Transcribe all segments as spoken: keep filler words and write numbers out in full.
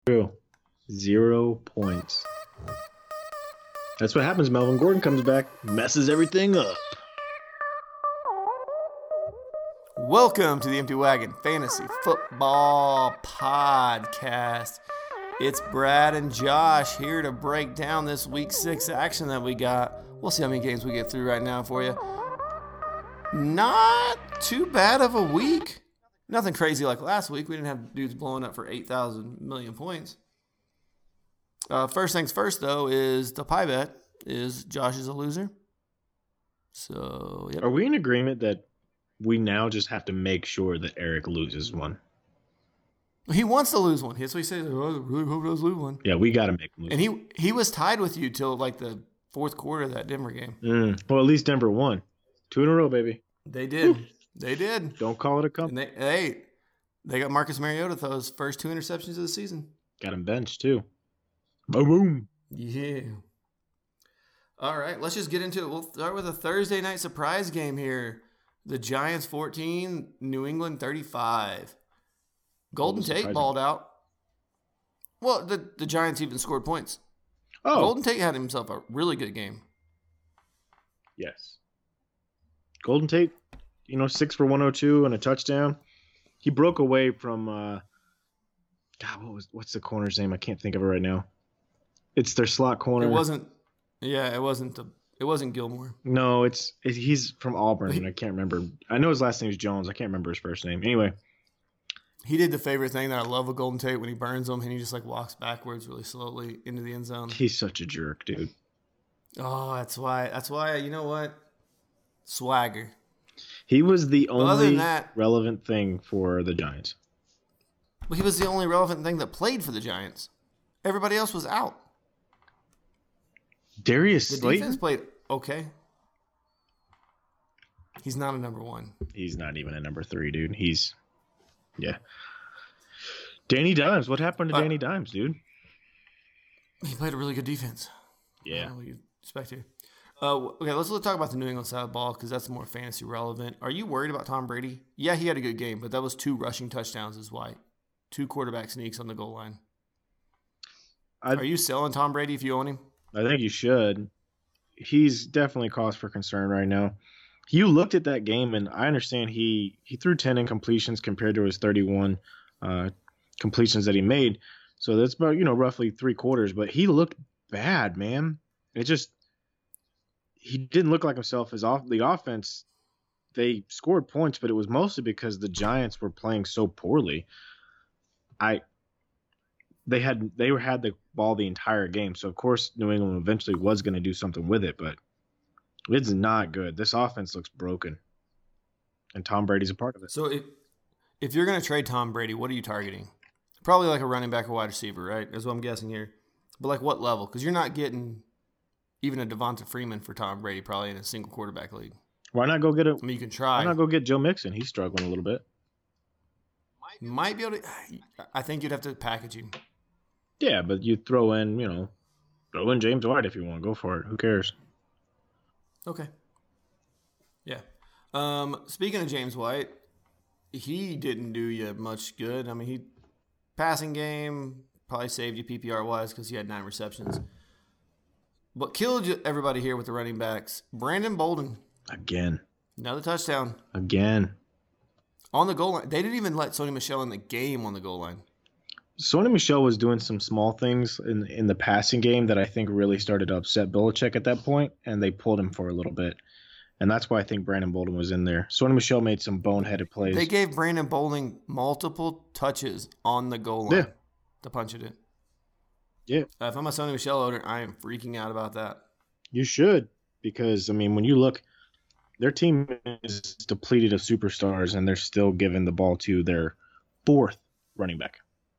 True. Zero points. That's what happens. Melvin Gordon comes back, messes everything up. Welcome to the Empty Wagon Fantasy Football Podcast. It's Brad and Josh here to break down this week six action that we got. We'll see how many games we get through right now for you. Not too bad of a week. Nothing crazy like last week. We didn't have dudes blowing up for eight thousand million points. Uh, first things first, though, is the pie bet is Josh is a loser. So, yep. Are we in agreement that we now just have to make sure that Eric loses one? He wants to lose one. That's what he says. Oh, I really hope he does lose one. Yeah, we got to make him lose. And he he was tied with you till like the fourth quarter of that Denver game. Mm, well, at least Denver won. Two in a row, baby. They did. They did. Don't call it a cup. And they, hey, they got Marcus Mariota throw his first two interceptions of the season. Got him benched, too. Boom, boom. Yeah. All right, let's just get into it. We'll start with a Thursday night surprise game here. The Giants fourteen, New England thirty-five. Golden Tate balled out. Well, the, the Giants even scored points. Oh. Golden Tate had himself a really good game. Yes. Golden Tate, you know, six for one oh two and a touchdown. He broke away from, uh, God, what was what's the corner's name? I can't think of it right now. It's their slot corner. It wasn't, yeah, it wasn't the, it wasn't Gilmore. No, it's it, he's from Auburn, and I can't remember. I know his last name is Jones. I can't remember his first name. Anyway. He did the favorite thing that I love with Golden Tate when he burns them, and he just like walks backwards really slowly into the end zone. He's such a jerk, dude. Oh, that's why. That's why. You know what? Swagger. He was the But other only than that, relevant thing for the Giants. well, he was the only relevant thing that played for the Giants. Everybody else was out. Darius The Slayton? defense played okay. He's not a number one. He's not even a number three, dude. He's, yeah. Danny Dimes. What happened to Uh, Danny Dimes, dude? He played a really good defense. I Yeah. don't know what you expect here. Uh, okay, let's, let's talk about the New England side of the ball because that's more fantasy relevant. Are you worried about Tom Brady? Yeah, he had a good game, but that was two rushing touchdowns is why. Two quarterback sneaks on the goal line. I, Are you selling Tom Brady if you own him? I think you should. He's definitely cause for concern right now. You looked at that game, and I understand he, he threw ten incompletions compared to his thirty-one uh, completions that he made. So that's about, you know, roughly three quarters. But he looked bad, man. It just he didn't look like himself. His off the offense, they scored points, but it was mostly because the Giants were playing so poorly. I they had they were had the ball the entire game, so of course New England eventually was going to do something with it, but it's not good. This offense looks broken, and Tom Brady's a part of it. So if, if you're going to trade Tom Brady, what are you targeting? Probably like a running back or wide receiver, right? Is what I'm guessing here. But like what level? Because you're not getting even a Devonta Freeman for Tom Brady probably in a single quarterback league. Why not go get a? I mean, you can try. Why not go get Joe Mixon? He's struggling a little bit. Might be able to. I think you'd have to package him. Yeah, but you throw in, you know, throw in James White if you want. Go for it. Who cares? Okay. Yeah. Um, speaking of James White, he didn't do you much good. I mean, he passing game probably saved you P P R wise because he had nine receptions. But killed you, everybody here with the running backs. Brandon Bolden, Again. another touchdown Again. on the goal line. They didn't even let Sony Michel in the game on the goal line. Sony Michel was doing some small things in in the passing game that I think really started to upset Belichick at that point, and they pulled him for a little bit. And that's why I think Brandon Bolden was in there. Sony Michel made some boneheaded plays. They gave Brandon Bolden multiple touches on the goal line Yeah. to punch it in. Yeah. Uh, if I'm a Sony Michel owner, I am freaking out about that. You should, because, I mean, when you look, their team is depleted of superstars, and they're still giving the ball to their fourth running back.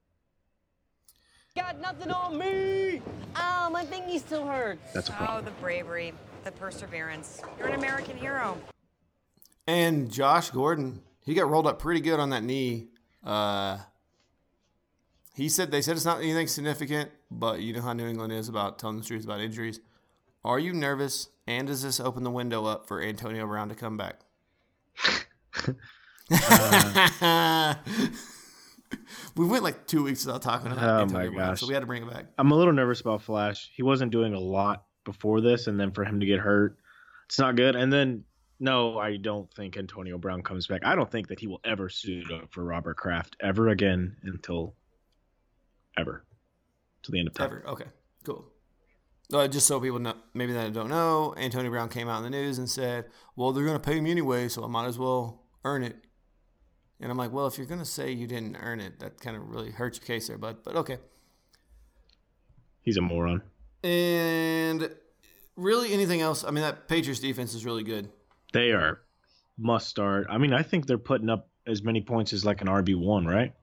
Got nothing on me. Oh, my thingy still hurts. That's a Oh, problem. the bravery, the perseverance. You're an American hero. And Josh Gordon, he got rolled up pretty good on that knee. Uh, he said they said it's not anything significant, but you know how New England is about telling the truth about injuries. Are you nervous? And does this open the window up for Antonio Brown to come back? Uh, We went like two weeks without talking about Oh Antonio my Brown, gosh. so we had to bring it back. I'm a little nervous about Flash. He wasn't doing a lot before this, and then for him to get hurt, it's not good. And then, no, I don't think Antonio Brown comes back. I don't think that he will ever suit up for Robert Kraft ever again until ever. To the end of time. Ever. Okay, cool. Uh, just so people know, maybe that don't know, Antonio Brown came out in the news and said, well, they're going to pay me anyway, so I might as well earn it. And I'm like, well, if you're going to say you didn't earn it, that kind of really hurts your case there, bud. But okay. He's a moron. And really anything else? I mean, that Patriots defense is really good. They are must start. I mean, I think they're putting up as many points as like an R B one, right?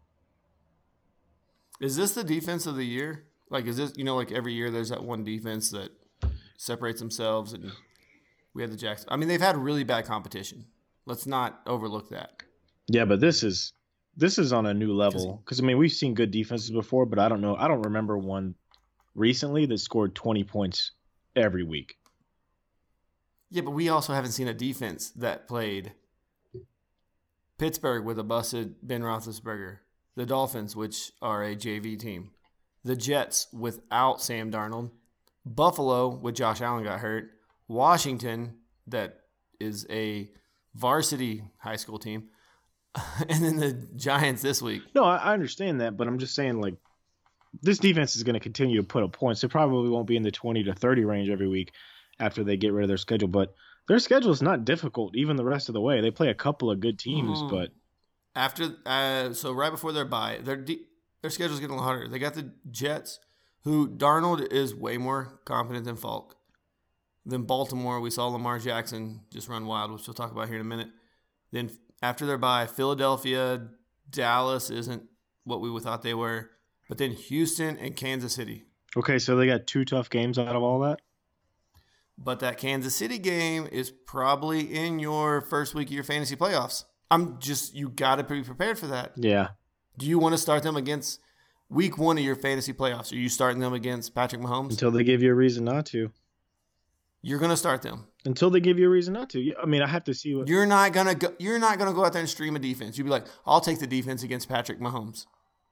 Is this the defense of the year? Like, is this, you know, like every year there's that one defense that separates themselves, and we had the Jacks. I mean, they've had really bad competition. Let's not overlook that. Yeah, but this is this is on a new level. Because, I mean, we've seen good defenses before, but I don't know. I don't remember one recently that scored twenty points every week. Yeah, but we also haven't seen a defense that played Pittsburgh with a busted Ben Roethlisberger, the Dolphins, which are a J V team, the Jets without Sam Darnold, Buffalo with Josh Allen got hurt, Washington that is a varsity high school team, and then the Giants this week. No, I, I understand that, but I'm just saying, like, this defense is going to continue to put up points. They probably won't be in the twenty to thirty range every week after they get rid of their schedule, but their schedule is not difficult even the rest of the way. They play a couple of good teams, mm. but after uh, so right before their bye, their de- their schedule's getting a little harder. They got the Jets, who Darnold is way more competent than Falk. Then Baltimore, we saw Lamar Jackson just run wild, which we'll talk about here in a minute. Then after their bye, Philadelphia, Dallas isn't what we thought they were, but then Houston and Kansas City. Okay, so they got two tough games out of all that? But that Kansas City game is probably in your first week of your fantasy playoffs. I'm just, you got to be prepared for that. Yeah. Do you want to start them against week one of your fantasy playoffs? Are you starting them against Patrick Mahomes? Until they give you a reason not to. You're going to start them. Until they give you a reason not to. I mean, I have to see what. You're not going to go, you're not going to go out there and stream a defense. You'll be like, I'll take the defense against Patrick Mahomes.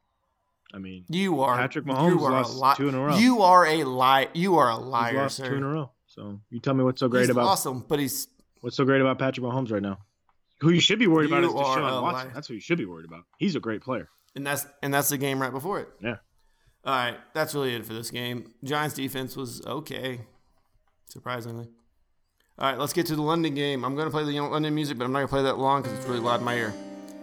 I mean, you are Patrick Mahomes you are lost a li- two in a row. You are a lie. You are a liar, he's lost sir. two in a row. So you tell me what's so great he's about awesome, but he's what's so great about Patrick Mahomes right now? Who you should be worried about is You are Deshaun a Watson. liar. That's who you should be worried about. He's a great player. and that's and that's the game right before it. Yeah. All right, that's really it for this game. Giants defense was okay, surprisingly. All right, let's get to the London game. I'm going to play the London music, but I'm not going to play that long because it's really loud in my ear.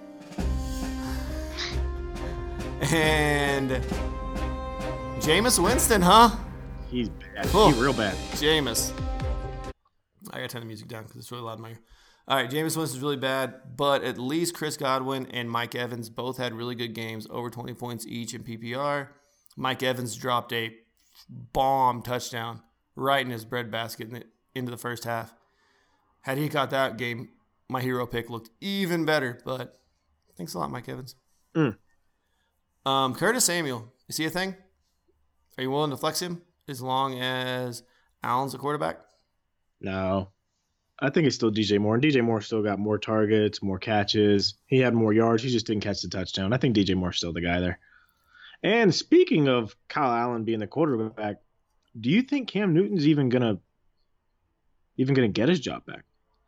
And Jameis Winston, huh? He's bad. Oh. He's real bad. Jameis. I got to turn the music down because it's really loud in my ear. All right, Jameis Winston's really bad, but at least Chris Godwin and Mike Evans both had really good games, over twenty points each in P P R. Mike Evans dropped a bomb touchdown right in his breadbasket in the, into the first half. Had he caught that game, my hero pick looked even better, but thanks a lot, Mike Evans. Mm. Um, Curtis Samuel, is he a thing? Are you willing to flex him as long as Allen's a quarterback? No. I think it's still D J Moore. And D J Moore still got more targets, more catches. He had more yards. He just didn't catch the touchdown. I think D J Moore's still the guy there. And speaking of Kyle Allen being the quarterback, do you think Cam Newton's even gonna even gonna get his job back?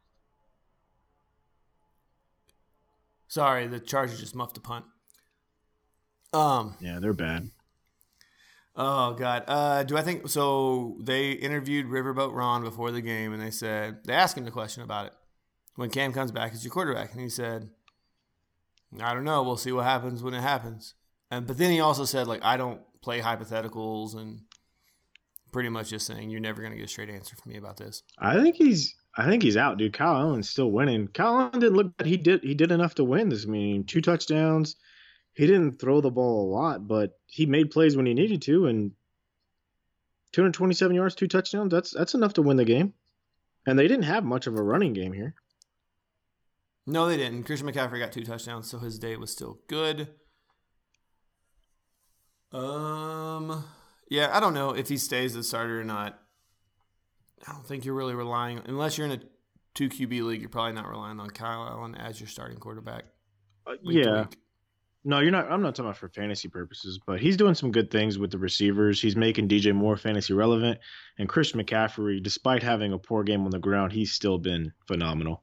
Sorry, the Chargers just muffed a punt. Um. Yeah, they're bad. Oh God. Uh, do I think so? They interviewed Riverboat Ron before the game, and they said they asked him the question about it. When Cam comes back, is your quarterback? And he said, "I don't know. We'll see what happens when it happens." And but then he also said, like, I don't play hypotheticals, and pretty much just saying you're never gonna get a straight answer from me about this. I think he's I think he's out, dude. Kyle Allen's still winning. Kyle Allen didn't look bad. He did he did enough to win this. I mean, two touchdowns. He didn't throw the ball a lot, but he made plays when he needed to, and two hundred twenty-seven yards, two touchdowns, that's that's enough to win the game. And they didn't have much of a running game here. No, they didn't. Christian McCaffrey got two touchdowns, so his day was still good. Um, yeah, I don't know if he stays the starter or not. I don't think you're really relying, unless you're in a two Q B league, you're probably not relying on Kyle Allen as your starting quarterback. Uh, yeah. No, you're not. I'm not talking about for fantasy purposes, but he's doing some good things with the receivers. He's making D J Moore fantasy relevant, and Chris McCaffrey, despite having a poor game on the ground, he's still been phenomenal.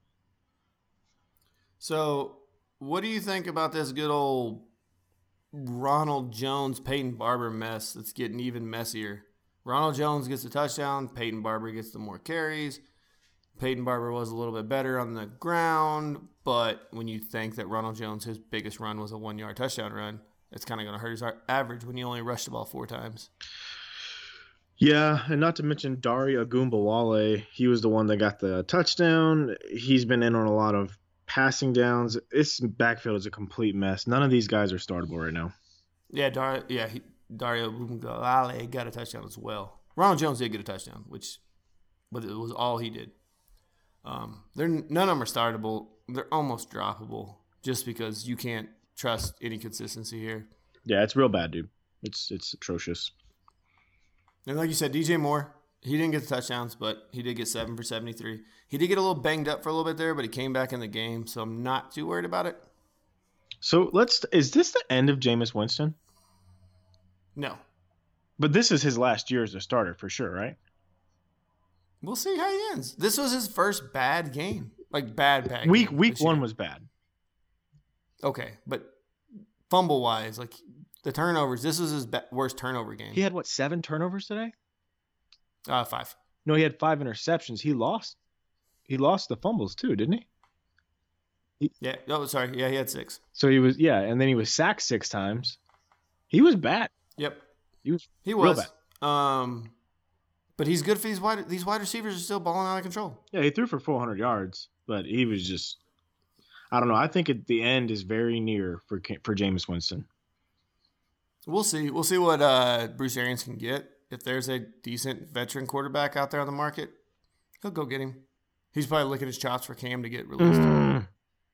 So, what do you think about this good old Ronald Jones, Peyton Barber mess that's getting even messier? Ronald Jones gets a touchdown. Peyton Barber gets the more carries. Peyton Barber was a little bit better on the ground, but when you think that Ronald Jones, his biggest run was a one-yard touchdown run, it's kind of going to hurt his average when you only rush the ball four times. Yeah, and not to mention Dari Agumbawale. He was the one that got the touchdown. He's been in on a lot of passing downs. This backfield is a complete mess. None of these guys are startable right now. Yeah, Dar- yeah, he, Dario Agumbawale got a touchdown as well. Ronald Jones did get a touchdown, which but it was all he did. Um, they're none of them are startable. They're almost droppable just because you can't trust any consistency here. Yeah, it's real bad, dude. It's it's atrocious. And like you said, D J Moore, he didn't get the touchdowns, but he did get seven for seventy-three. He did get a little banged up for a little bit there, but he came back in the game, so I'm not too worried about it. So let's. Is this the end of Jameis Winston? No. But this is his last year as a starter for sure, right? We'll see how he ends. This was his first bad game. Like, bad, bad Week game week this one year. was bad. Okay, but fumble-wise, like, the turnovers, this was his be- worst turnover game. He had, what, seven turnovers today? Uh, five. No, he had five interceptions. He lost. He lost the fumbles, too, didn't he? he? Yeah. Oh, sorry. Yeah, he had six. So he was, yeah, and then he was sacked six times. He was bad. Yep. He was He real was. bad. Um, but he's good for these wide. These wide receivers are still balling out of control. Yeah, he threw for four hundred yards, but he was just, I don't know. I think at the end is very near for for Jameis Winston. We'll see. We'll see what uh, Bruce Arians can get. If there's a decent veteran quarterback out there on the market, he'll go get him. He's probably licking his chops for Cam to get released. Mm.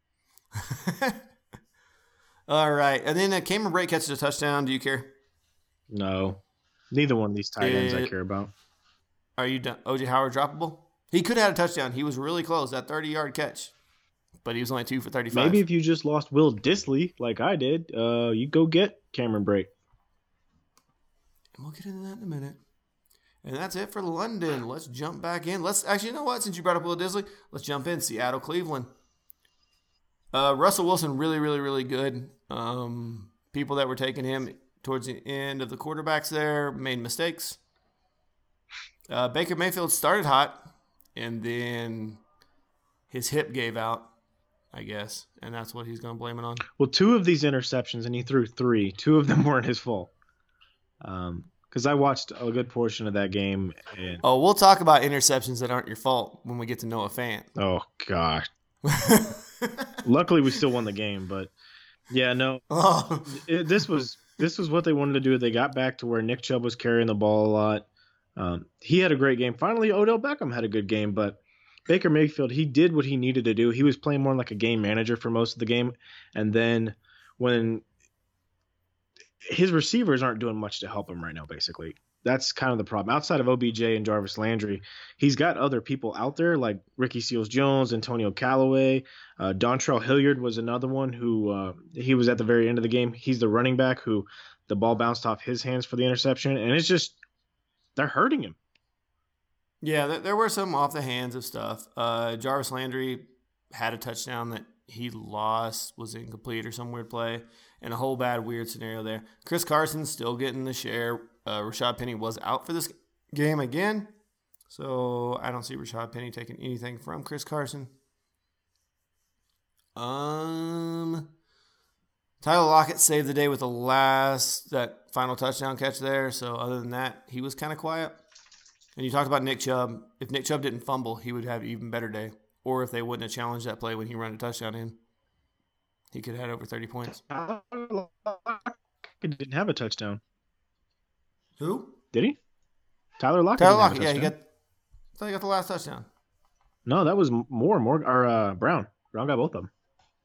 All right. And then uh, Cameron Brate catches a touchdown. Do you care? No, neither one of these tight ends I It- care about. Are you done? O J Howard droppable? He could have had a touchdown. He was really close, that thirty-yard catch. But he was only two for thirty-five. Maybe if you just lost Will Disley like I did, uh, you go get Cameron Brate. And we'll get into that in a minute. And that's it for London. Let's jump back in. Let's actually, you know what? Since you brought up Will Disley, let's jump in. Seattle, Cleveland. Uh, Russell Wilson, really, really, really good. Um, people that were taking him towards the end of the quarterbacks there made mistakes. Uh, Baker Mayfield started hot, and then his hip gave out, I guess, and that's what he's going to blame it on. Well, two of these interceptions, and he threw three. Two of them weren't his fault. Um, because I watched a good portion of that game, and Oh, we'll talk about interceptions that aren't your fault when we get to Noah Fant. oh gosh. Luckily, we still won the game, but yeah, no, Oh. it, this was this was what they wanted to do. They got back to where Nick Chubb was carrying the ball a lot. Um, he had a great game. Finally, Odell Beckham had a good game, but Baker Mayfield, he did what he needed to do. He was playing more like a game manager for most of the game, and then when his receivers aren't doing much to help him right now, basically. That's kind of the problem. Outside of O B J and Jarvis Landry, he's got other people out there like Ricky Seals-Jones, Antonio Callaway. Uh, Dontrell Hilliard was another one who uh, he was at the very end of the game. He's the running back who the ball bounced off his hands for the interception, and it's just they're hurting him. Yeah, there, there were some off the hands of stuff. Uh, Jarvis Landry had a touchdown that he lost, was incomplete or some weird play, and a whole bad weird scenario there. Chris Carson still getting the share. Uh, Rashad Penny was out for this game again, so I don't see Rashad Penny taking anything from Chris Carson. Um, Tyler Lockett saved the day with the last, that final touchdown catch there. So other than that, he was kind of quiet. And you talked about Nick Chubb. If Nick Chubb didn't fumble, he would have an even better day. Or if they wouldn't have challenged that play when he ran a touchdown in, he could have had over thirty points. Tyler Lockett didn't have a touchdown, Who? did he? Tyler Lockett. Tyler didn't have a Lockett. Yeah, he got, touchdown. I thought he got the last touchdown. No, that was more more or uh, Brown. Brown got both of them.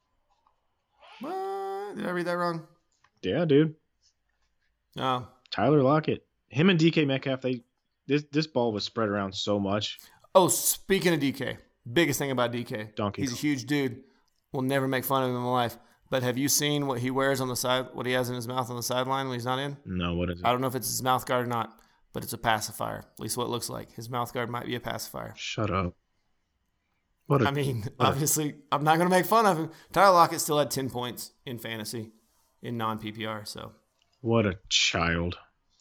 What? Did I read that wrong? Yeah, dude. No. Tyler Lockett. Him and D K Metcalf, they this this ball was spread around so much. Oh, speaking of D K, biggest thing about D K. Donkey He's a Kong. huge dude. We'll never make fun of him in life. But have you seen what he wears on the side? What he has in his mouth on the sideline when he's not in? No, what is it? I don't know if it's his mouth guard or not, but it's a pacifier. At least what it looks like. His mouth guard might be a pacifier. Shut up. What a, I mean, what a- obviously, I'm not going to make fun of him. Tyler Lockett still had ten points in fantasy, in non-P P R. So what a child.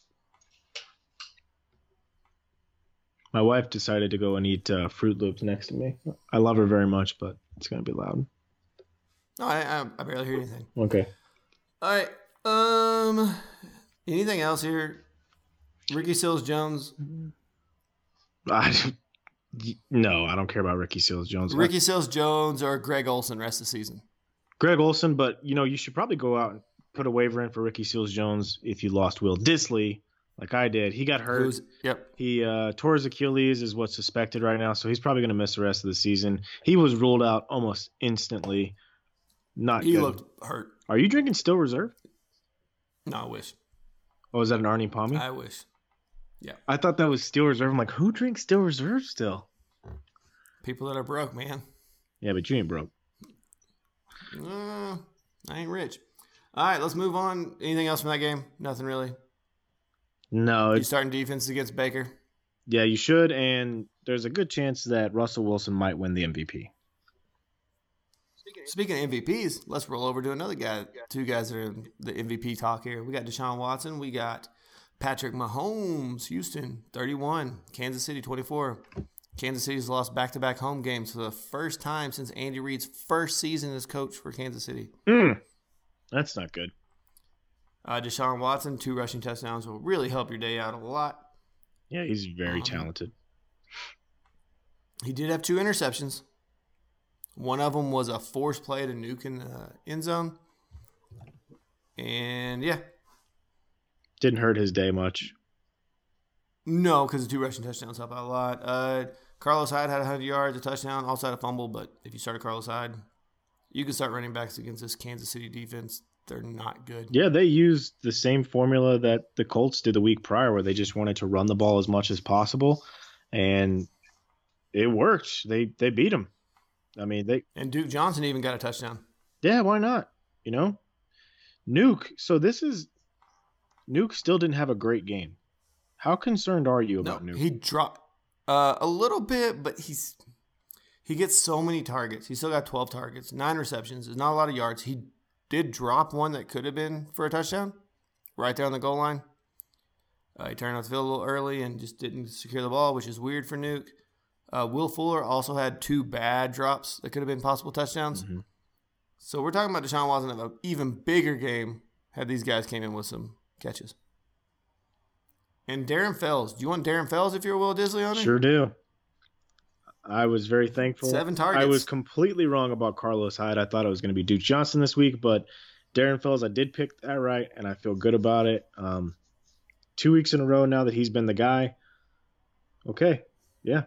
My wife decided to go and eat uh, Fruit Loops next to me. I love her very much, but it's going to be loud. no, I, I, I barely hear anything. Okay. All right. Um, anything else here? Ricky Seals Jones. I, no, I don't care about Ricky Seals Jones. Ricky Seals Jones or Greg Olson rest of the season. Greg Olson, but you know, you should probably go out and put a waiver in for Ricky Seals Jones if you lost Will Disley, like I did. He got hurt. Who's, yep. He uh, tore his Achilles, is what's suspected right now, so he's probably going to miss the rest of the season. He was ruled out almost instantly. Not He good. looked hurt. Are you drinking Still Reserve? No, I wish. Oh, is that an Arnie Palmy? I, I wish. Yeah. I thought that was Still Reserve. I'm like, who drinks Still Reserve still? People that are broke, man. Yeah, but you ain't broke. Uh, I ain't rich. All right, let's move on. Anything else from that game? Nothing really. No, You it's, starting defense against Baker? yeah, you should, and there's a good chance that Russell Wilson might win the M V P. Speaking of M V Ps, let's roll over to another guy. Two guys that are in the M V P talk here. We got Deshaun Watson. We got Patrick Mahomes, Houston, thirty-one. Kansas City, twenty-four. Kansas City's lost back-to-back home games for the first time since Andy Reid's first season as coach for Kansas City. Mm, that's not good. Uh, Deshaun Watson, two rushing touchdowns will really help your day out a lot. Yeah, he's very Um, talented. He did have two interceptions. One of them was a forced play to Nuke in the end zone. And, yeah. Didn't hurt his day much. No, because the two rushing touchdowns help out a lot. Uh, Carlos Hyde had one hundred yards, a touchdown, also had a fumble. But if you started Carlos Hyde, you can start running backs against this Kansas City defense. They're not good. Yeah, they used the same formula that the Colts did the week prior, where they just wanted to run the ball as much as possible, and it worked. They they beat them. I mean, they And Duke Johnson even got a touchdown. yeah, why not? You know, Nuke. So this is Nuke still didn't have a great game. How concerned are you No, about Nuke? he dropped uh, a little bit, but he's he gets so many targets. He still got twelve targets, nine receptions. There's not a lot of yards. He did drop one that could have been for a touchdown right there on the goal line. Uh, he turned out the field a little early and just didn't secure the ball, which is weird for Nuke. Uh, Will Fuller also had two bad drops that could have been possible touchdowns. Mhm. So we're talking about Deshaun Watson of an even bigger game had these guys came in with some catches. And Darren Fells. Do you want Darren Fells if you're a Will Disley owner? Sure do. I was very thankful. Seven targets. I was completely wrong about Carlos Hyde. I thought it was going to be Duke Johnson this week, but Darren Fells, I did pick that right, and I feel good about it. Um, two weeks in a row now that he's been the guy. Okay, yeah.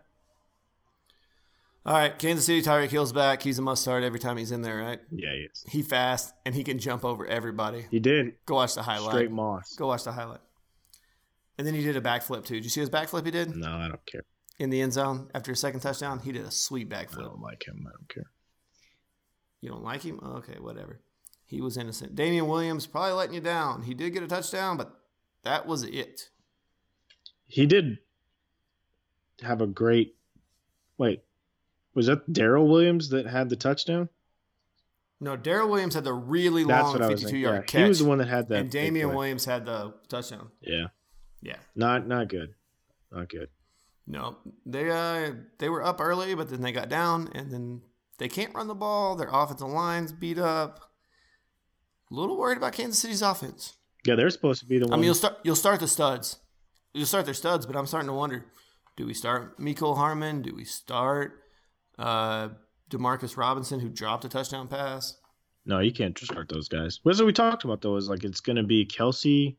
All right, Kansas City, Tyreek Hill's back. He's a must start every time he's in there, right? Yeah, he is. He fast, and he can jump over everybody. He did. Go watch the highlight. Straight moss. Go watch the highlight. And then he did a backflip, too. Did you see his backflip he did? No, I don't care. In the end zone after his second touchdown? He did a sweet I backflip. don't like him. I don't care. You don't like him? Okay, whatever. He was innocent. Damian Williams probably letting you down. He did get a touchdown, but that was it. He did have a great. Wait, was that Darrell Williams that had the touchdown? No, Darrell Williams had the really That's long what I was thinking. fifty-two-yard Yeah, catch. he was the one that had that. and big Damian play. Williams had the touchdown. Yeah, Yeah. not not good. Not good. No, they uh they were up early, but then they got down, and then they can't run the ball. Their offensive line's beat up. A little worried about Kansas City's offense. Yeah, they're supposed to be the I one. mean, you'll start you'll start the studs. You'll start their studs, but I'm starting to wonder: do we start Mecole Hardman? Do we start uh, Demarcus Robinson, who dropped a touchdown pass? No, you can't just start those guys. What we talked about though is like it's going to be Kelsey,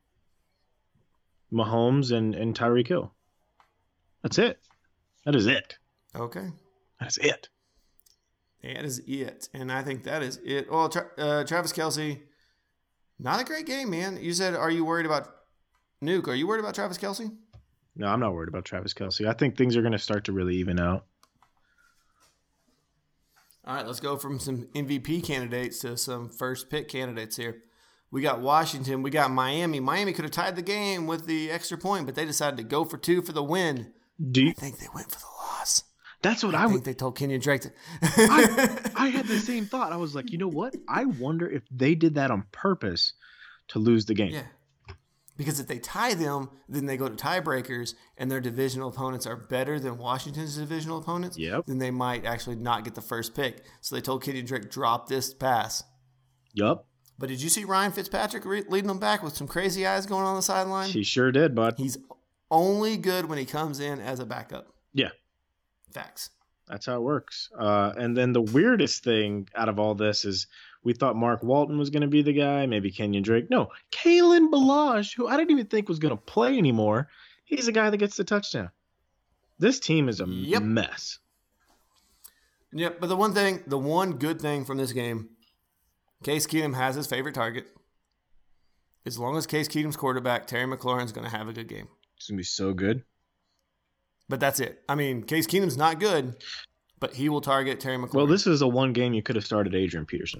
Mahomes, and and Tyreek Hill. That's it. That is it. Okay, That's it. that is it, and I think that is it. Well, Tra- uh, Travis Kelce, not a great game, man. You said, are you worried about Nuke? Are you worried about Travis Kelce? No, I'm not worried about Travis Kelce. I think things are going to start to really even out. All right, let's go from some M V P candidates to some first pick candidates here. We got Washington. We got Miami. Miami could have tied the game with the extra point, but they decided to go for two for the win. Do you, I think they went for the loss. that's what I, I, think would. they told Kenyon Drake to. I, I had the same thought. I was like, you know what? I wonder if they did that on purpose to lose the game. Yeah. Because if they tie them, then they go to tiebreakers, and their divisional opponents are better than Washington's divisional opponents. Yep. Then they might actually not get the first pick. So they told Kenyon Drake, drop this pass. Yup. But did you see Ryan Fitzpatrick re- leading them back with some crazy eyes going on the sideline? She sure did, bud. He's only good when he comes in as a backup. Yeah. Facts. That's how it works. Uh, and then the weirdest thing out of all this is we thought Mark Walton was going to be the guy, maybe Kenyon Drake. No, Kalen Balazs, who I didn't even think was going to play anymore. He's the guy that gets the touchdown. This team is a Yep. mess. Yep, but the one thing, the one good thing from this game, Case Keenum has his favorite target. As long as Case Keenum's quarterback, Terry McLaurin's going to have a good game. It's going to be so good. But that's it. I mean, Case Keenum's not good, but he will target Terry McLaurin. Well, this is a one game you could have started Adrian Peterson.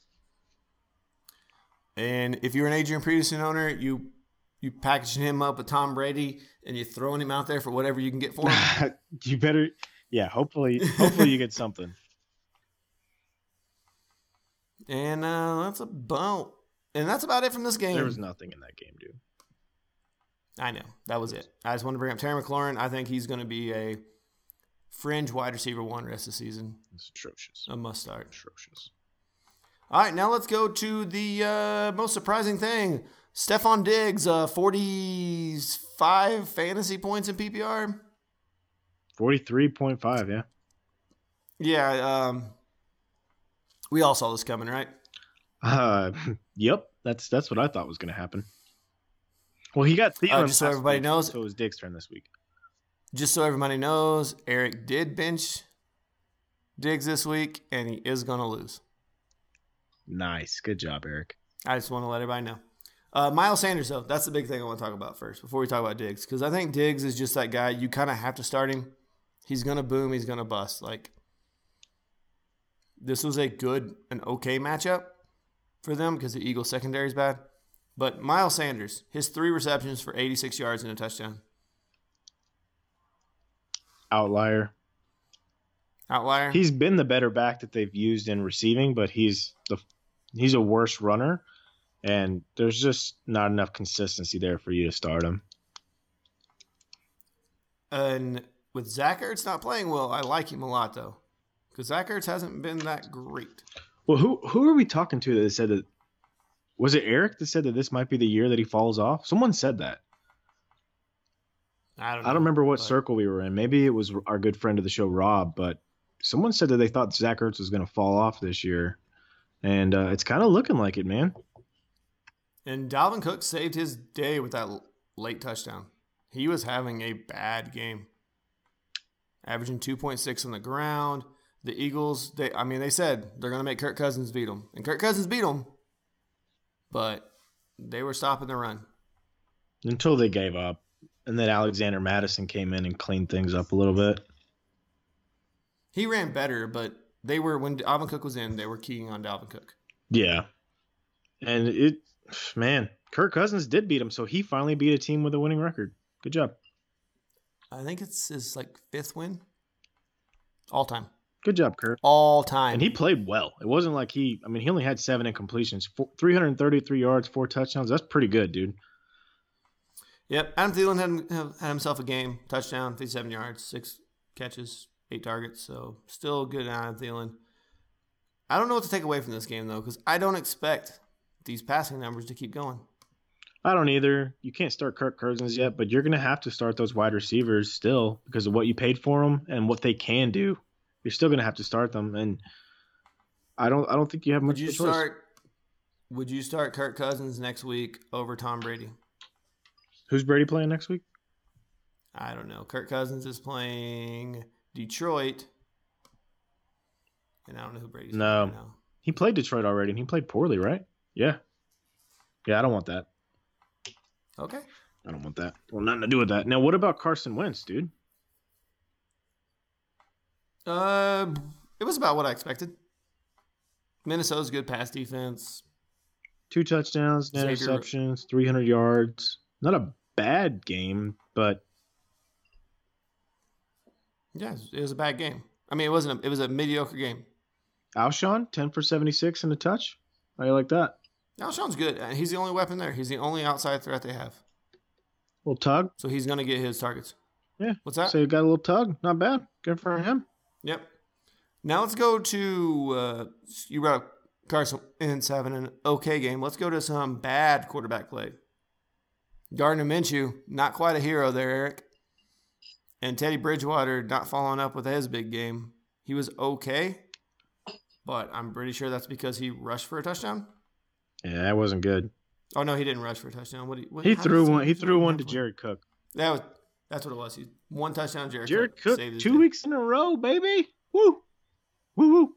And if you're an Adrian Peterson owner, you you packaging him up with Tom Brady and you're throwing him out there for whatever you can get for him. You better, yeah. Hopefully, hopefully you get something. And uh, that's about, and that's about it from this game. There was nothing in that game, dude. I know. That was it. I just wanted to bring up Terry McLaurin. I think he's going to be a fringe wide receiver one rest of the season. It's atrocious. A must start. Atrocious. All right, now let's go to the uh, most surprising thing. Stephon Diggs, uh, forty-five fantasy points in P P R. forty-three point five, yeah. Yeah, um, we all saw this coming, right? Uh, yep. That's that's what I thought was going to happen. Well, he got Thielen Uh, just so last everybody week, knows- so it was Diggs' turn this week. Just so everybody knows, Eric did bench Diggs this week, and he is going to lose. Nice. Good job, Eric. I just want to let everybody know. Uh, Miles Sanders, though, that's the big thing I want to talk about first before we talk about Diggs. Because I think Diggs is just that guy. You kind of have to start him. He's going to boom. He's going to bust. Like, this was a good, an okay matchup for them because the Eagles' secondary is bad. But Miles Sanders, his three receptions for eighty-six yards and a touchdown. Outlier. Outlier. He's been the better back that they've used in receiving, but he's the he's a worse runner, and there's just not enough consistency there for you to start him. And with Zach Ertz not playing well, I like him a lot, though. Because Zach Ertz hasn't been that great. Well, who who are we talking to that said that? Was it Eric that said that this might be the year that he falls off? Someone said that. I don't know. I don't remember what but- circle we were in. Maybe it was our good friend of the show, Rob, but someone said that they thought Zach Ertz was going to fall off this year. And uh, it's kind of looking like it, man. And Dalvin Cook saved his day with that l- late touchdown. He was having a bad game. Averaging two point six on the ground. The Eagles, they I mean, they said they're going to make Kirk Cousins beat them. And Kirk Cousins beat them. But they were stopping the run. Until they gave up. And then Alexander Madison came in and cleaned things up a little bit. He ran better, but they were, when Dalvin Cook was in, they were keying on Dalvin Cook. Yeah. And it, man, Kirk Cousins did beat him, so he finally beat a team with a winning record. Good job. I think it's his like fifth win. All time. Good job, Kirk. All time. And he played well. It wasn't like he, I mean, he only had seven incompletions, four, three hundred thirty-three yards, four touchdowns. That's pretty good, dude. Yep. Adam Thielen had, had himself a game. Touchdown, fifty-seven yards, six catches, eight targets. So still good Adam Thielen. I don't know what to take away from this game, though, because I don't expect these passing numbers to keep going. I don't either. You can't start Kirk Cousins yet, but you're going to have to start those wide receivers still because of what you paid for them and what they can do. You're still going to have to start them, and I don't. I don't think you have much Would you of a choice. start? Would you start Kirk Cousins next week over Tom Brady? Who's Brady playing next week? I don't know. Kirk Cousins is playing Detroit, and I don't know who Brady's No. playing now. He played Detroit already, and he played poorly, right? Yeah. Yeah, I don't want that. Okay. I don't want that. Well, nothing to do with that. Now, what about Carson Wentz, dude? Uh, It was about what I expected. Minnesota's good pass defense. Two touchdowns, no Xavier- interceptions, three hundred yards. Not a bad game, but Yeah, it was a bad game. I mean, it wasn't. A, it was a mediocre game. Alshon, ten for seventy-six and a touch. How you like that? Alshon's good. and He's the only weapon there. He's the only outside threat they have. Little tug. So he's going to get his targets. Yeah. What's that? So you got a little tug. Not bad. Good for him. Yep. Now let's go to, uh, you brought up Carson Wentz having an okay game. Let's go to some bad quarterback play. Gardner Minshew, not quite a hero there, Eric. And Teddy Bridgewater not following up with his big game. He was okay, but I'm pretty sure that's because he rushed for a touchdown. Yeah, that wasn't good. Oh no, he didn't rush for a touchdown. What? He, what He how threw did one. He threw one to Jared Cook. That was that's what it was. He one touchdown. Jared, Jared Cook, Cook, saved his two day. weeks in a row, baby. Woo, woo, woo.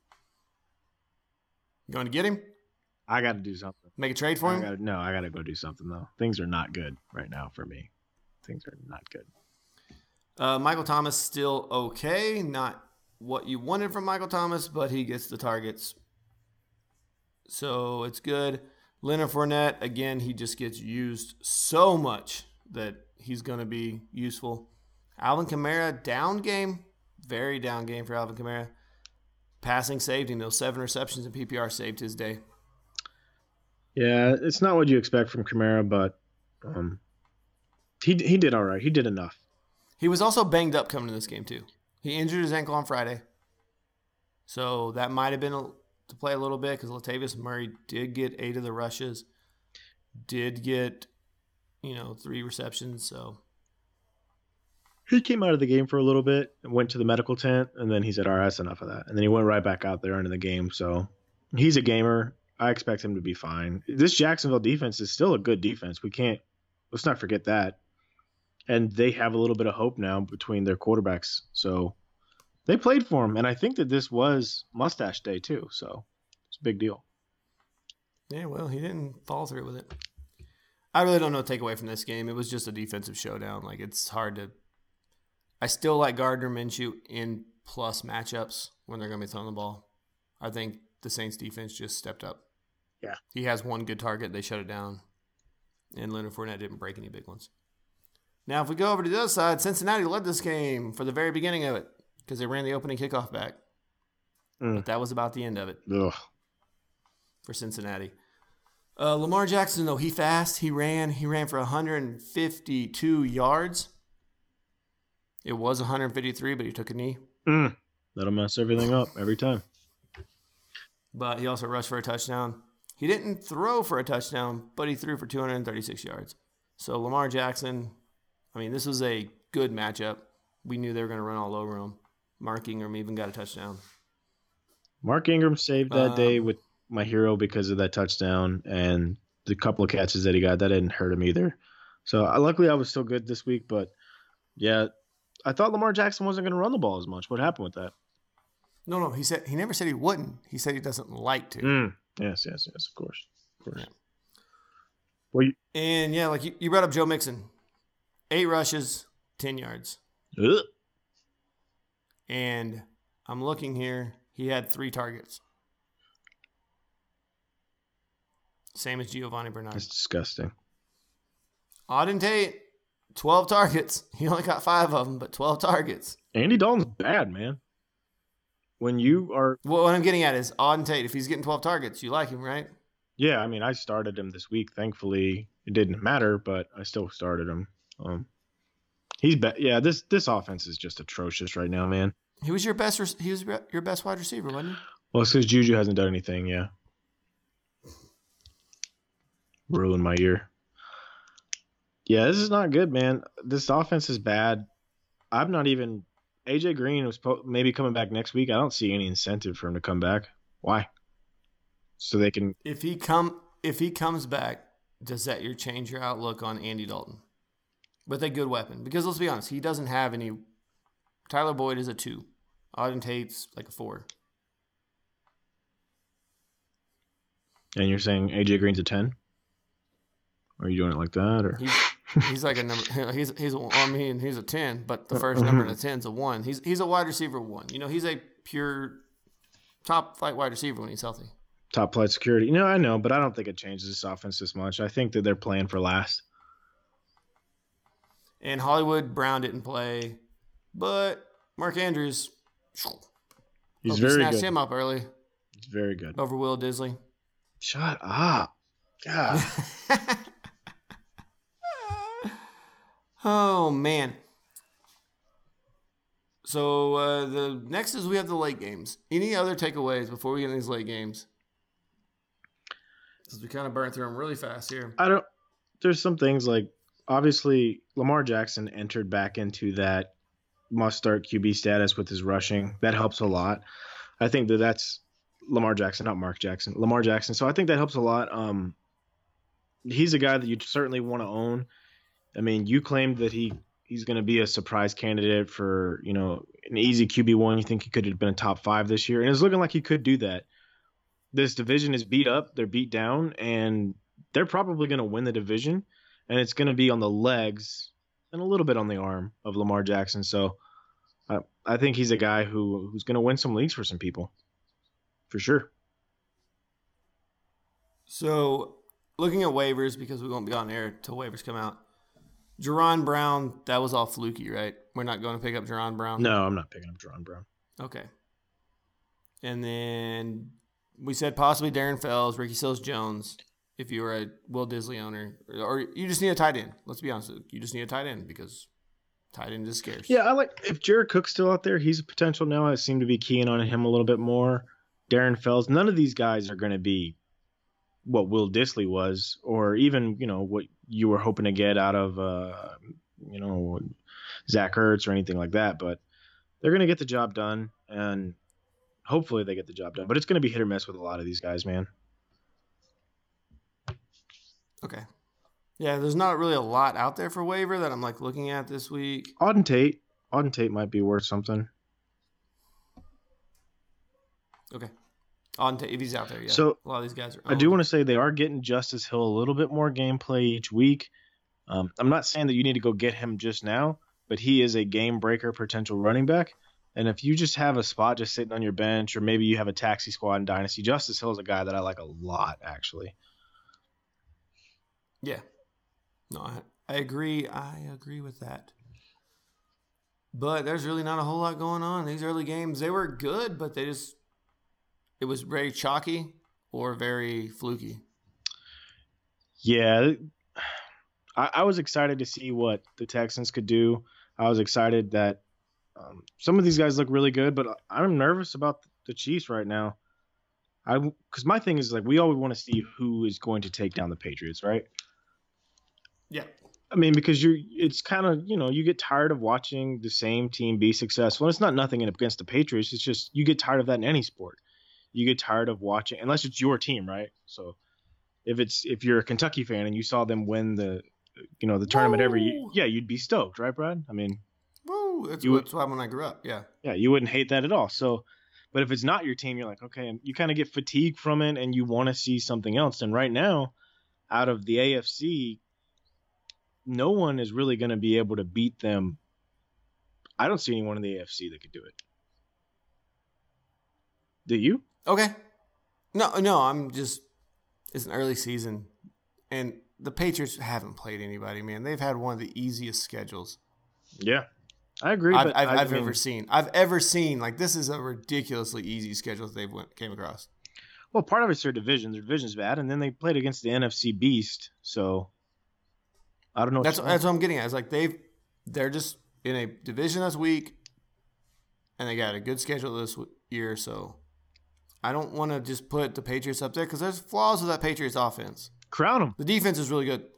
You going to get him? I got to do something. Make a trade for I him? gotta, no, I got to go do something though. Things are not good right now for me. Things are not good. Uh, Michael Thomas still okay. Not what you wanted from Michael Thomas, but he gets the targets. So it's good. Leonard Fournette, again, he just gets used so much that he's going to be useful. Alvin Kamara, down game. Very down game for Alvin Kamara. Passing saved him. Those seven receptions in P P R saved his day. Yeah, it's not what you expect from Kamara, but um, he he did all right. He did enough. He was also banged up coming to this game, too. He injured his ankle on Friday. So that might have been a, to play a little bit because Latavius Murray did get eight of the rushes, did get, you know, three receptions. So He came out of the game for a little bit and went to the medical tent, and then he said, all right, that's enough of that. And then he went right back out there into the game. So he's a gamer. I expect him to be fine. This Jacksonville defense is still a good defense. We can't – let's not forget that. And they have a little bit of hope now between their quarterbacks. So they played for him. And I think that this was Mustache Day too. So it's a big deal. yeah, well, he didn't follow through with it. I really don't know what to take away from this game. It was just a defensive showdown. Like, it's hard to – I still like Gardner Minshew in plus matchups when they're going to be throwing the ball. I think the Saints defense just stepped up. Yeah. He has one good target. They shut it down. And Leonard Fournette didn't break any big ones. Now, if we go over to the other side, Cincinnati led this game for the very beginning of it because they ran the opening kickoff back. Mm. But that was about the end of it Ugh. for Cincinnati. Uh, Lamar Jackson, though, he fast. He ran. He ran for one hundred fifty-two yards. It was one hundred fifty-three, but he took a knee. Mm. That'll mess everything up every time. But he also rushed for a touchdown. He didn't throw for a touchdown, but he threw for two hundred thirty-six yards. So Lamar Jackson, I mean, this was a good matchup. We knew they were going to run all over him. Mark Ingram even got a touchdown. Mark Ingram saved that Um, day with my hero because of that touchdown and the couple of catches that he got. That didn't hurt him either. So uh, luckily I was still good this week. But, yeah, I thought Lamar Jackson wasn't going to run the ball as much. What happened with that? No, no, he said he never said he wouldn't. He said he doesn't like to. Mm. Yes, yes, yes, of course. Of course. Yeah. Well, you, And, yeah, like you, you brought up Joe Mixon. Eight rushes, ten yards. ugh. And I'm looking here. He had three targets. Same as Giovanni Bernard. That's disgusting. Auden Tate, twelve targets. He only got five of them, but twelve targets. Andy Dalton's bad, man. When you are Well, what I'm getting at is Auden Tate, if he's getting twelve targets, you like him, right? Yeah, I mean, I started him this week. Thankfully, it didn't matter, but I still started him. Um, he's be- yeah. This this offense is just atrocious right now, man. He was your best. He was your best wide receiver, wasn't he? Well, it's because Juju hasn't done anything. Yeah, ruined my ear. Yeah, this is not good, man. This offense is bad. I'm not even. A J Green was po- maybe coming back next week. I don't see any incentive for him to come back. Why? So they can. If he come, if he comes back, does that your change your outlook on Andy Dalton with a good weapon? Because let's be honest, he doesn't have any. Tyler Boyd is a two. Auden Tate's like a four. And you're saying A J Green's a ten? Are you doing it like that, or? He's, he's like a number. He's he's. A, I mean, he's a ten, but the first number in a ten is a one. He's he's a wide receiver one. You know, he's a pure top flight wide receiver when he's healthy. Top flight security. You know, I know, but I don't think it changes this offense this much. I think that they're playing for last. And Hollywood Brown didn't play, but Mark Andrews, he's hope very he snatched good. him up early. He's very good. Over Will Disley. Shut up. God. Oh, man. So uh, the next is we have the late games. Any other takeaways before we get into these late games? Because we kind of burned through them really fast here. I don't. There's some things like obviously Lamar Jackson entered back into that must-start Q B status with his rushing. That helps a lot. I think that that's Lamar Jackson, not Mark Jackson. Lamar Jackson. So I think that helps a lot. Um, he's a guy that you certainly want to own. I mean, you claimed that he he's going to be a surprise candidate for, you know, an easy Q B one. You think he could have been a top five this year, and it's looking like he could do that. This division is beat up, they're beat down, and they're probably going to win the division, and it's going to be on the legs and a little bit on the arm of Lamar Jackson. So uh, I think he's a guy who who's going to win some leagues for some people, for sure. So looking at waivers, because we won't be on air till waivers come out, Jerron Brown, that was all fluky, right? We're not going to pick up Jerron Brown? No, I'm not picking up Jerron Brown. Okay. And then we said possibly Darren Fells, Ricky Seals-Jones, if you were a Will Disley owner. Or you just need a tight end. Let's be honest. You just need a tight end because tight end is scarce. Yeah, I like if Jared Cook's still out there, he's a potential now. I seem to be keying on him a little bit more. Darren Fells, none of these guys are going to be what Will Disley was, or even, you know, what you were hoping to get out of, uh, you know, Zach Ertz or anything like that. But they're going to get the job done, and hopefully they get the job done. But it's going to be hit or miss with a lot of these guys, man. Okay. Yeah, there's not really a lot out there for waiver that I'm like looking at this week. Auden Tate. Auden Tate might be worth something. Okay. On to, if he's out there, yeah. So a lot of these guys are. I do want to say they are getting Justice Hill a little bit more gameplay each week. Um, I'm not saying that you need to go get him just now, but he is a game breaker potential running back. And if you just have a spot just sitting on your bench, or maybe you have a taxi squad in Dynasty, Justice Hill is a guy that I like a lot, actually. Yeah. No, I, I agree. I agree with that. But there's really not a whole lot going on. These early games, they were good, but they just, it was very chalky or very fluky. Yeah. I, I was excited to see what the Texans could do. I was excited that um, some of these guys look really good, but I'm nervous about the Chiefs right now. I because my thing is, like, we always want to see who is going to take down the Patriots, right? Yeah. I mean, because you're, it's kind of, you know, you get tired of watching the same team be successful. And it's not nothing against the Patriots. It's just you get tired of that in any sport. You get tired of watching, unless it's your team, right? So if it's if you're a Kentucky fan and you saw them win the, you know, the tournament Woo! every year, yeah, you'd be stoked, right, Brad? I mean, Woo! That's, you, that's why when I grew up, yeah. Yeah, you wouldn't hate that at all. So, but if it's not your team, you're like, okay, and you kind of get fatigued from it and you want to see something else. And right now, out of the A F C, no one is really going to be able to beat them. I don't see anyone in the A F C that could do it. Do you? Okay. No, no, I'm just, it's an early season. And the Patriots haven't played anybody, man. They've had one of the easiest schedules. Yeah, I agree. I've, but I've, I I've mean, ever seen. I've ever seen. Like, this is a ridiculously easy schedule that they've went, came across. Well, part of it's their division. Their division's bad, and then they played against the N F C beast. So I don't know. What That's that's what I'm getting at. It's like they've they're just in a division that's weak, and they got a good schedule this year. So I don't want to just put the Patriots up there because there's flaws with that Patriots offense. Crown them. The defense is really good.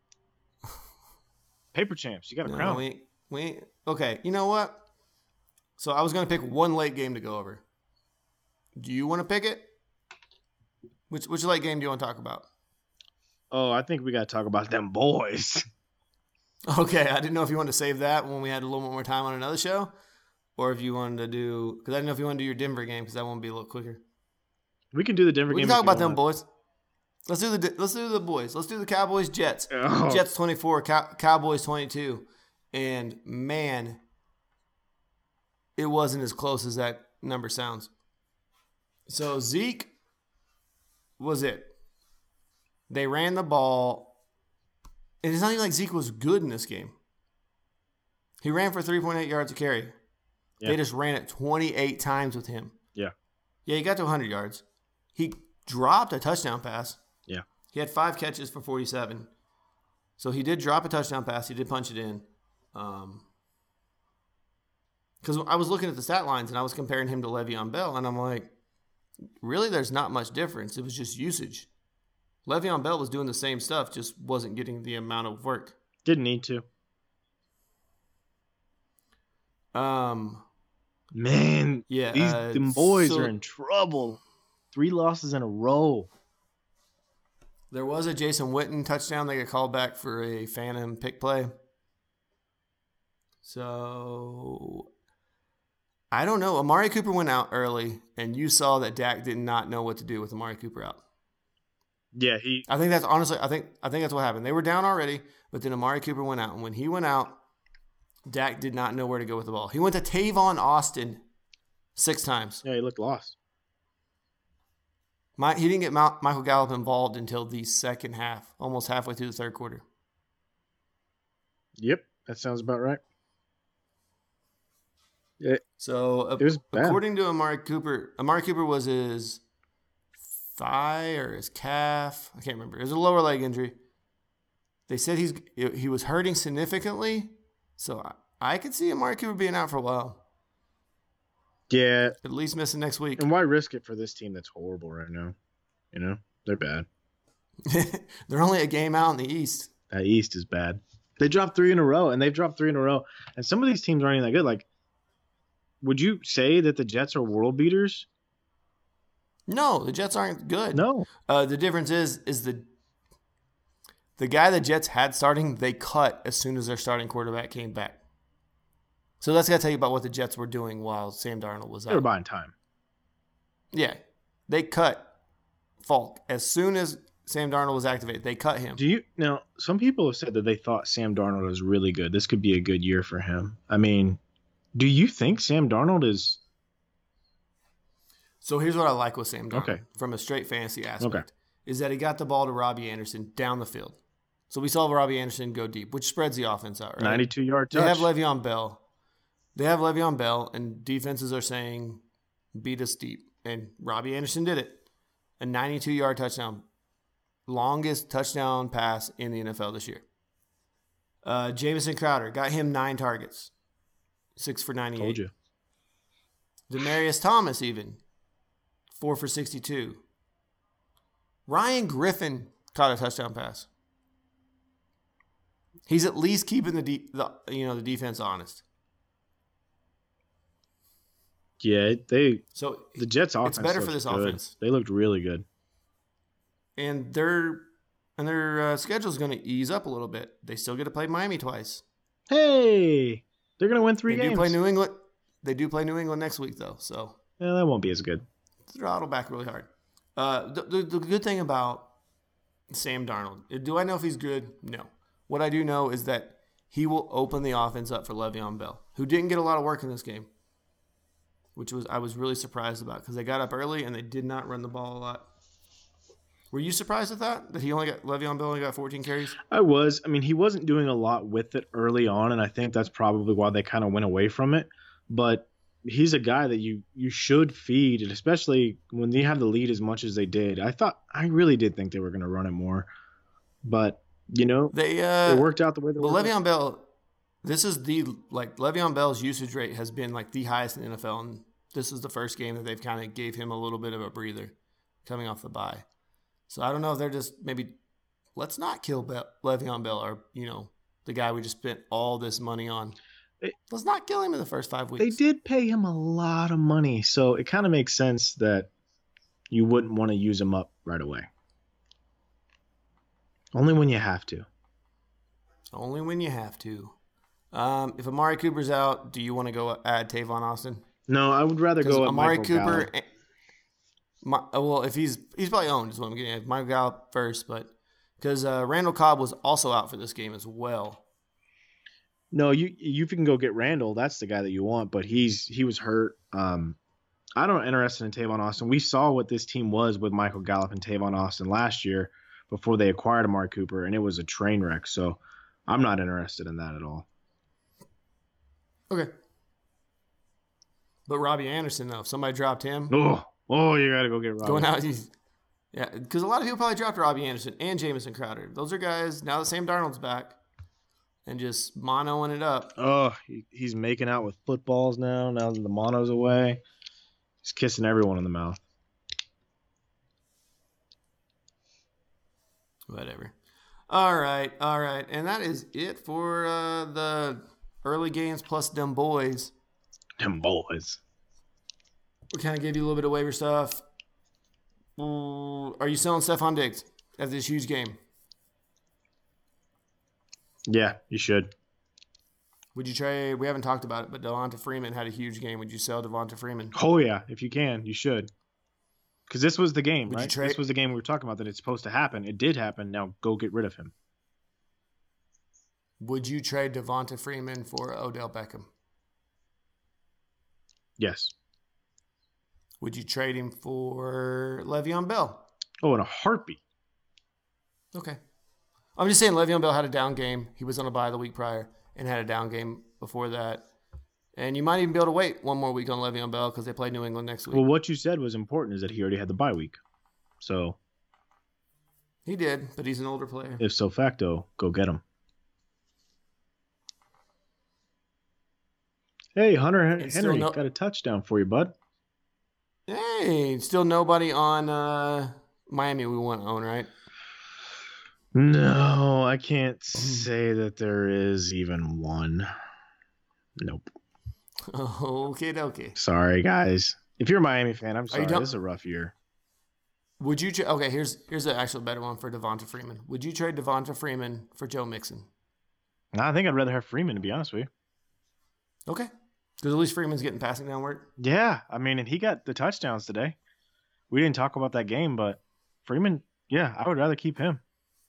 Paper champs. You got to No, crown 'em. we ain't- we ain't- okay, you know what? So I was going to pick one late game to go over. Do you want to pick it? Which which late game do you want to talk about? Oh, I think we got to talk about them boys. Okay, I didn't know if you wanted to save that when we had a little bit more time on another show, or if you wanted to do, because I didn't know if you wanted to do your Denver game because that one would be a little quicker. We can do the Denver We game. can talk if you about them want. boys. Let's do the let's do the boys. Let's do the Cowboys Jets. Oh. Jets twenty-four, Cow- Cowboys twenty-two, and man, it wasn't as close as that number sounds. So Zeke was it. They ran the ball. And it's not even like Zeke was good in this game. He ran for three point eight yards a carry. Yeah. They just ran it twenty-eight times with him. Yeah. Yeah, he got to one hundred yards. He dropped a touchdown pass. Yeah. He had five catches for forty-seven. So he did drop a touchdown pass. He did punch it in. Um, because I was looking at the stat lines and I was comparing him to Le'Veon Bell, and I'm like, really, there's not much difference. It was just usage. Le'Veon Bell was doing the same stuff, just wasn't getting the amount of work. Didn't need to. Um, Man, yeah, these uh, them boys so are in trouble. Three losses in a row. There was a Jason Witten touchdown. They got called back for a phantom pick play. So I don't know. Amari Cooper went out early, and you saw that Dak did not know what to do with Amari Cooper out. Yeah, he. I think that's honestly. I think I think that's what happened. They were down already, but then Amari Cooper went out, and when he went out, Dak did not know where to go with the ball. He went to Tavon Austin six times. Yeah, he looked lost. My, he didn't get Ma- Michael Gallup involved until the second half, almost halfway through the third quarter. Yep, that sounds about right. Yeah, so it was bad. According to Amari Cooper, Amari Cooper was his thigh or his calf. I can't remember. It was a lower leg injury. They said he's he was hurting significantly, so I, I could see Amari Cooper being out for a while. Yeah. At least missing next week. And why risk it for this team that's horrible right now? You know, they're bad. They're only a game out in the East. That East is bad. They dropped three in a row, and they've dropped three in a row. And some of these teams aren't even that good. Like, would you say that the Jets are world beaters? No, the Jets aren't good. No. Uh, the difference is is the the guy the Jets had starting, they cut as soon as their starting quarterback came back. So that's got to tell you about what the Jets were doing while Sam Darnold was out. They were buying time. Yeah. They cut Falk. As soon as Sam Darnold was activated, they cut him. Do you now, some people have said that they thought Sam Darnold was really good. This could be a good year for him. I mean, do you think Sam Darnold is... So here's what I like with Sam Darnold okay. from a straight fantasy aspect. Okay. Is that he got the ball to Robbie Anderson down the field. So we saw Robbie Anderson go deep, which spreads the offense out, right? ninety-two yard touch. They have Le'Veon Bell. They have Le'Veon Bell, and defenses are saying, beat us deep. And Robbie Anderson did it. A ninety-two yard touchdown. Longest touchdown pass in the N F L this year. Uh, Jamison Crowder got him nine targets. Six for ninety-eight. Told you. Demaryius Thomas even. Four for sixty-two. Ryan Griffin caught a touchdown pass. He's at least keeping the, de- the you know the defense honest. Yeah, they. So the Jets' offense. It's better for this good. offense. They looked really good, and their and their uh, schedule is going to ease up a little bit. They still get to play Miami twice. Hey, they're going to win three they games. Do play New England. They do play New England next week though, so yeah, that won't be as good. Throttle back really hard. Uh, the, the the good thing about Sam Darnold, do I know if he's good? No. What I do know is that he will open the offense up for Le'Veon Bell, who didn't get a lot of work in this game, which was I was really surprised about because they got up early and they did not run the ball a lot. Were you surprised at that? That he only got Le'Veon Bell only got fourteen carries? I was. I mean, he wasn't doing a lot with it early on, and I think that's probably why they kind of went away from it. But he's a guy that you you should feed, and especially when they have the lead as much as they did. I thought I really did think they were going to run it more, but you know they uh, it worked out the way they. Well, worked Le'Veon out. Bell, this is the like Le'Veon Bell's usage rate has been like the highest in the N F L, and this is the first game that they've kind of gave him a little bit of a breather coming off the bye. So I don't know if they're just maybe let's not kill Be- Le'Veon Bell or you know the guy we just spent all this money on. It, let's not kill him in the first five weeks. They did pay him a lot of money, so it kind of makes sense that you wouldn't want to use him up right away. Only when you have to. Only when you have to. Um, if Amari Cooper's out, do you want to go add Tavon Austin? No, I would rather go with Amari Michael Cooper. Gallup. My, well, if he's he's probably owned, is what I'm getting at. Michael Gallup first, but because uh, Randall Cobb was also out for this game as well. No, you you can go get Randall. That's the guy that you want, but he's he was hurt. Um, I don't interested in Tavon Austin. We saw what this team was with Michael Gallup and Tavon Austin last year before they acquired Amari Cooper, and it was a train wreck. So I'm not interested in that at all. Okay. But Robbie Anderson, though, if somebody dropped him. Oh, oh, you got to go get Robbie. Going out, he's, yeah, because a lot of people probably dropped Robbie Anderson and Jamison Crowder. Those are guys, now that Sam Darnold's back, and just monoing it up. Oh, he, he's making out with footballs now. Now that the mono's away. He's kissing everyone in the mouth. Whatever. All right, all right. And that is it for uh, the early games plus them boys. Them boys. We kind of gave you a little bit of waiver stuff. Ooh, are you selling Stephon Diggs at this huge game? Yeah, you should. Would you trade? We haven't talked about it, but Devonta Freeman had a huge game. Would you sell Devonta Freeman? Oh, yeah. If you can, you should. Because this was the game, Would you right? trade- This was the game we were talking about that it's supposed to happen. It did happen. Now go get rid of him. Would you trade Devonta Freeman for Odell Beckham? Yes. Would you trade him for Le'Veon Bell? Oh, in a heartbeat. Okay. I'm just saying Le'Veon Bell had a down game. He was on a bye the week prior and had a down game before that. And you might even be able to wait one more week on Le'Veon Bell because they play New England next week. Well, what you said was important is that he already had the bye week. So He did, but he's an older player. if so facto, go get him. Hey, Hunter Hen- And still Henry no- got a touchdown for you, bud. Hey, still nobody on uh, Miami we want to own, right? No, I can't say that there is even one. Nope. Okay, okay. Sorry, guys. If you're a Miami fan, I'm you sorry. done- This is a rough year. Would you? Tra- okay, here's here's an actual better one for Devonta Freeman. Would you trade Devonta Freeman for Joe Mixon? No, I think I'd rather have Freeman, to be honest with you. Okay, because at least Freeman's getting passing down work. Yeah, I mean, and he got the touchdowns today. We didn't talk about that game, but Freeman, yeah, I would rather keep him.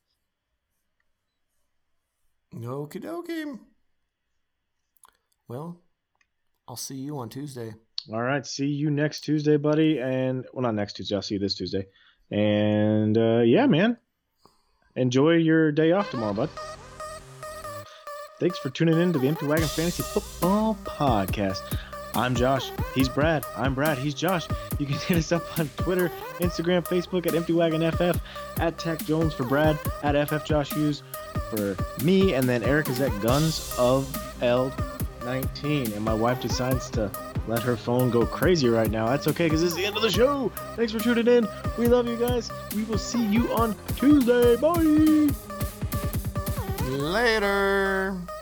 Okie dokie. Well, I'll see you on Tuesday. All right, see you next Tuesday, buddy. And, well, not next Tuesday. I'll see you this Tuesday. And, uh, yeah, man, enjoy your day off tomorrow, bud. Thanks for tuning in to the Empty Wagon Fantasy Football Podcast. I'm Josh. He's Brad. I'm Brad. He's Josh. You can hit us up on Twitter, Instagram, Facebook at Empty Wagon F F, at Tech Jones for Brad, at F F Josh Hughes for me, and then Eric is at Guns of L nineteen. And my wife decides to let her phone go crazy right now. That's okay, because this is the end of the show. Thanks for tuning in. We love you guys. We will see you on Tuesday. Bye. Later.